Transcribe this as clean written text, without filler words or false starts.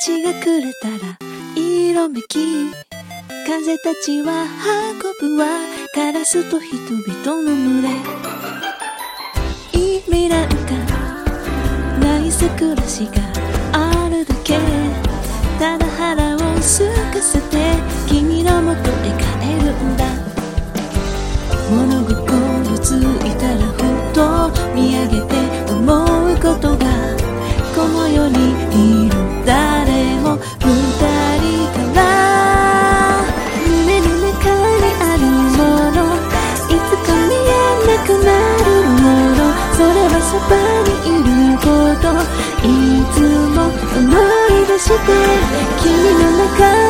日が暮れたら色めき風たちは運ぶわカラスと人々の群れ意味なんかないさ暮らしがあるだけただ腹を空かせて君の元へ帰るんだ物心ついたらふと見上げて思うことがこの世にいる誰も二人から胸の中にあるものいつか見えなくなるものそれはそばにいることいつも思い出して君の中